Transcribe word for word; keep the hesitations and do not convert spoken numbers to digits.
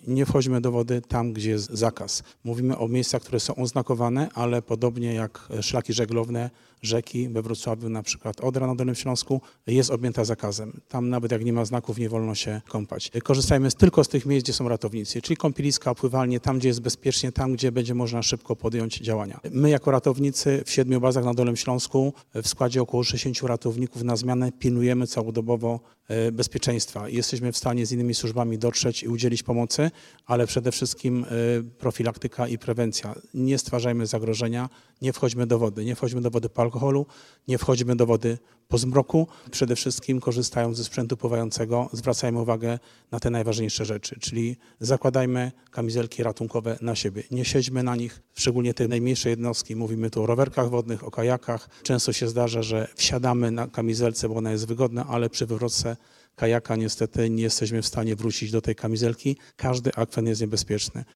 nie wchodźmy do wody tam, gdzie jest zakaz. Mówimy o miejscach, które są oznakowane, ale podobnie jak szlaki żeglowne, rzeki we Wrocławiu, na przykład Odra na Dolnym Śląsku, jest objęta zakazem. Tam nawet jak nie ma znaków, nie wolno się kąpać. Korzystajmy tylko z tych miejsc, gdzie są ratownicy, czyli kąpieliska, pływalnie, tam, gdzie jest bezpiecznie, tam, gdzie będzie można szybko podjąć działania. My jako ratownicy w siedmiu bazach na Dolnym Śląsku w składzie około sześćdziesięciu ratowników na zmianę pilnujemy całodobowo bezpieczeństwa. Jesteśmy w stanie z innymi służbami dotrzeć i udzielić pomocy, ale przede wszystkim profilaktyka i prewencja. Nie stwarzajmy zagrożenia, nie wchodźmy do wody, nie wchodźmy do wody po alkoholu, nie wchodźmy do wody po zmroku. Przede wszystkim korzystając ze sprzętu pływającego zwracajmy uwagę na te najważniejsze rzeczy, czyli zakładajmy kamizelki ratunkowe na siebie. Nie siedźmy na nich, szczególnie te najmniejsze jednostki, mówimy tu o rowerkach wodnych, o kajakach. Często się zdarza, że wsiadamy na kamizelce, bo ona jest wygodna, ale przy wywrotce kajaka niestety nie jesteśmy w stanie wrócić do tej kamizelki. Każdy akwen jest niebezpieczny.